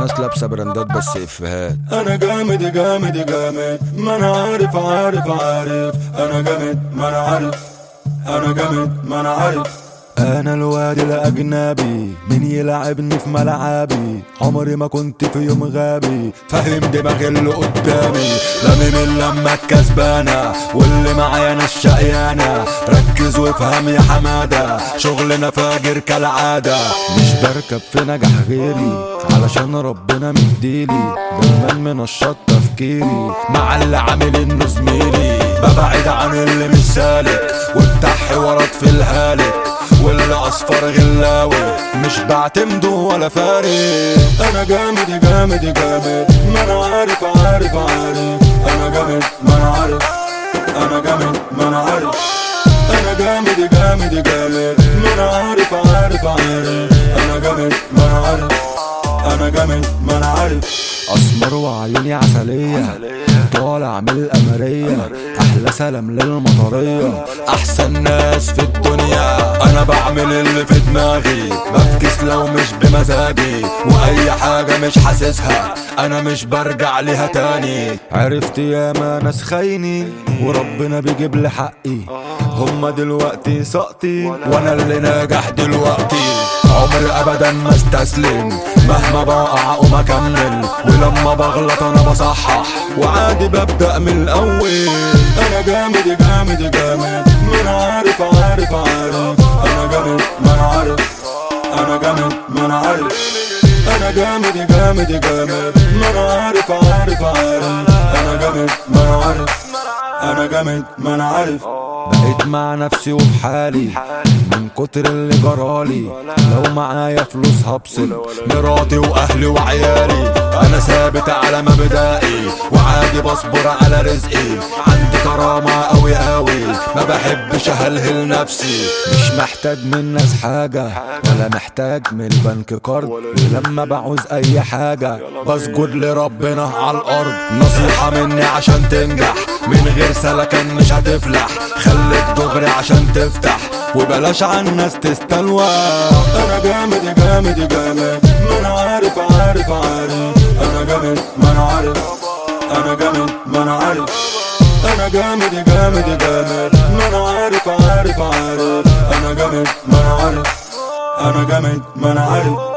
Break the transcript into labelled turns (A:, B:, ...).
A: ناس لابسه براندات بس افيهات.
B: انا جامد جامد جامد، ما انا عارف عارف عارف. انا جامد ما انا عارف، انا جامد ما انا عارف.
A: انا الواد الاجنبي، مين يلعبني في ملعبي؟ عمري ما كنت في يوم غبي، فاهم دماغي اللي قدامي. لامم لما الكسبانه واللي معايا انا الشقيانه. ركز وافهم يا حماده، شغلنا فاجر كالعاده. مش بركب في نجاح غيري، علشان ربنا مديلي. دايما منشط تفكيري مع اللي عامل انه زميلي. ببعد عن اللي مش سالك، وبتاع حوارات في الهالك، واللي اصفر غلاوي مش بعتمده ولا فارق.
B: انا جامد جامد جامد، ما انا عارف عارف عارف. انا جامد ما انا عارف، انا جامد ما انا عارف. انا جامد جامد جامد، ما انا عارف عارف عارف. انا جامد ما انا عارف، انا جامد ما انا عارف.
A: اسمر وعيوني عسلية، طالع من القمرية. احلى سلام للمطرية، احسن ناس في الدنيا. انا بعمل اللي في دماغي، بفكس لو مش بمزاجي. واي حاجة مش حاسسها انا مش برجع ليها تاني. عرفت ياما ناس خايني، وربنا بيجيب لي حقي. هما دلوقتي سقطي، وانا اللي ناجح دلوقتي. عمري ابدا ما استسلم، مهما بقع اقوم اكمل. ولما بغلط انا بصحح، وعادي ببدأ من الاول.
B: انا جامد جامد جامد، ما انا عارف عارف عارف. انا جامد ما انا عارف، انا جامد ما انا عارف. انا جامد جامد جامد، ما انا عارف عارف عارف. انا جامد ما انا عارف، انا جامد ما انا عارف.
A: بقيت مع نفسي وفي حالي من كتر اللي جرالي. لو معايا فلوس هبصل مراتي واهلي وعيالي. انا ثابت على مبدئي، وعادي بصبر على رزقي. عندي كرامة اوي اوي، ما بحبش اهلهل نفسي. مش محتاج من ناس حاجة، ولا محتاج من البنك قرض. ولما بعوز اي حاجة بسجد لربنا على الارض. نصيحة مني عشان تنجح، من غير سلكان مش هتفلح. خليك دغري عشان تفتح، وبلاش عن الناس تستلوى.
B: انا جامد جامد جامد، ما انا عارف عارف عارف. انا جامد ما انا عارف، انا جامد ما انا عارف. انا جامد جامد جامد، ما انا عارف عارف عارف. انا جامد ما انا عارف، انا جامد ما انا عارف.